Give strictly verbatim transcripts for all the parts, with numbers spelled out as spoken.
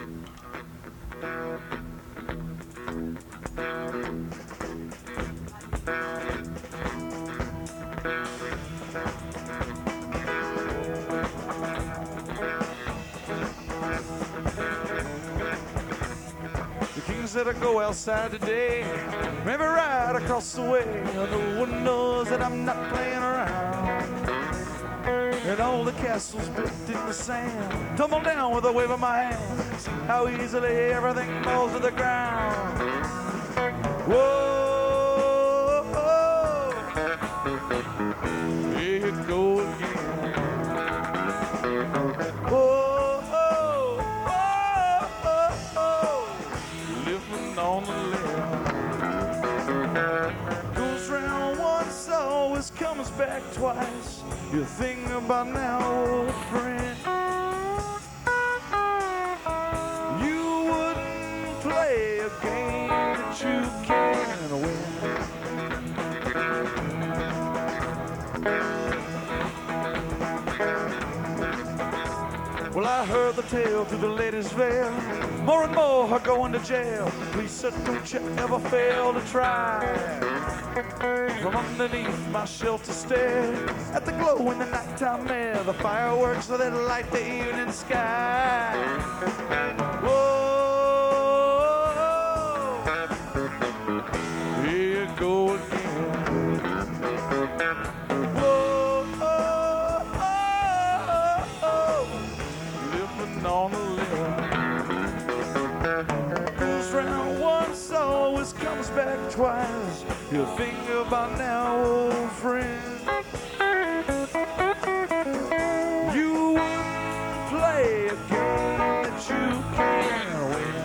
Said I go outside today, maybe right across the way. No one knows that I'm not playing around. And all the castles built in the sand tumble down with a wave of my hand. See how easily everything falls to the ground. Whoa, whoa. Here it go again. Whoa. On the left, goes round once, always comes back twice. You think about now, old friend, you wouldn't play a game that you can't win. Well, I heard the tale through the lady's veil. More and more are going to jail. Please, sir, don't you ever fail to try. From underneath my shelter stare at the glow in the nighttime air, the fireworks that light the evening sky. Whoa, here you go again. Whoa, living on the goes round once, always comes back twice. You think about now, old friend, you wouldn't play a game that you can't win.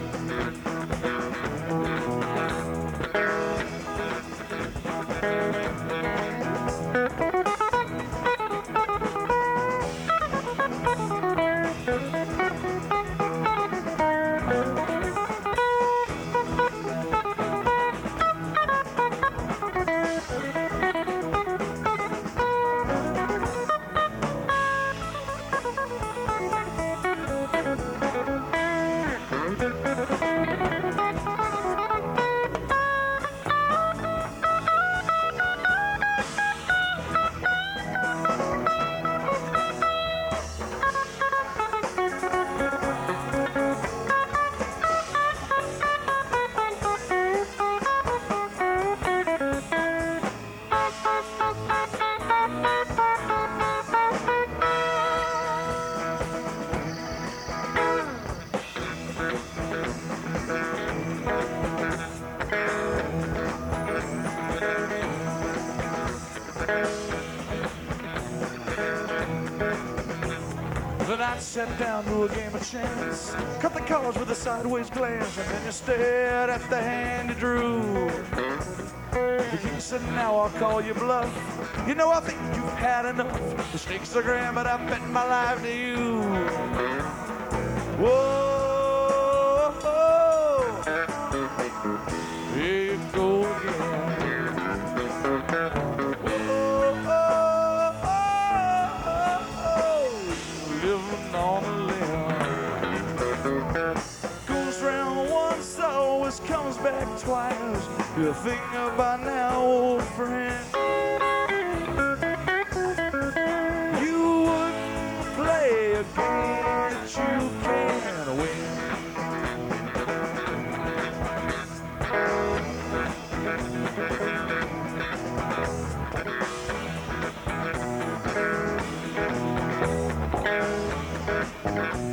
Then I sat down to a game of chance, cut the cards with a sideways glance, and then you stared at the hand you drew. The king said, now I'll call you bluff. You know, I think you've had enough. The stakes are grand, but I bet my life to you. Whoa, whoa. Here you go again. Goes round once, always comes back twice. You think about now, old friend, you wouldn't play a game that you can't win. Thank you.